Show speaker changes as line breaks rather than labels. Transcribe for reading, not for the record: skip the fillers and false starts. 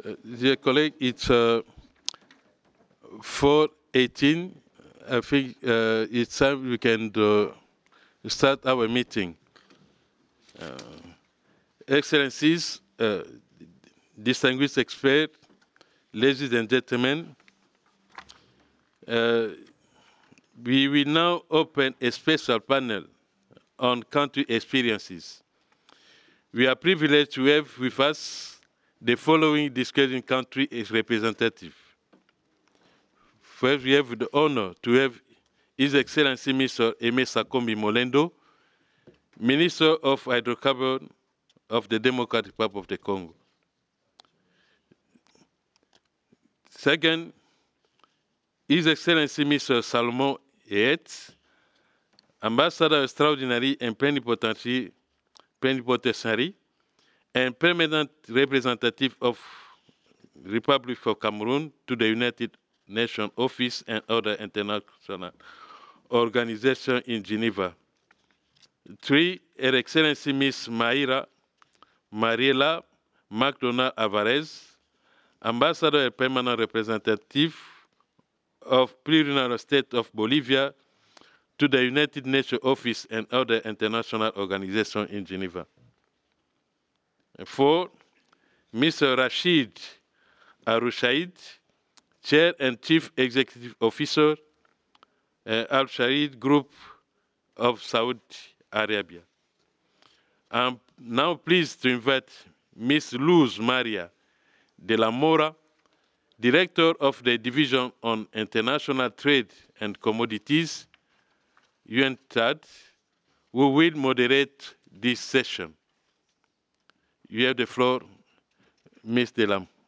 Dear colleague, it's 4:18. I think it's time we can start our meeting. Excellencies, distinguished experts, ladies and gentlemen, we will now open a special panel on country experiences. We are privileged to have with us the following discussing country representative. First, we have the honor to have His Excellency Mr. Aimé Sakombi Molendo, Minister of Hydrocarbon of the Democratic Republic of the Congo. Second, His Excellency Mr. Salomon Yates, Ambassador Extraordinary and Plenipotentiary and Permanent Representative of Republic of Cameroon to the United Nations Office and other international organizations in Geneva. Three, Her Excellency Ms. Mariela McDonald Alvarez, Ambassador and Permanent Representative of Pluripotent State of Bolivia to the United Nations Office and other international organizations in Geneva. And four, Mr. Rashid Arushaid, Chair and Chief Executive Officer, Al Sharid Group of Saudi Arabia. I'm now pleased to invite Ms. Luz Maria de la Mora, Director of the Division on International Trade and Commodities, UNCTAD, who will moderate this session. You have the floor, Ms. de la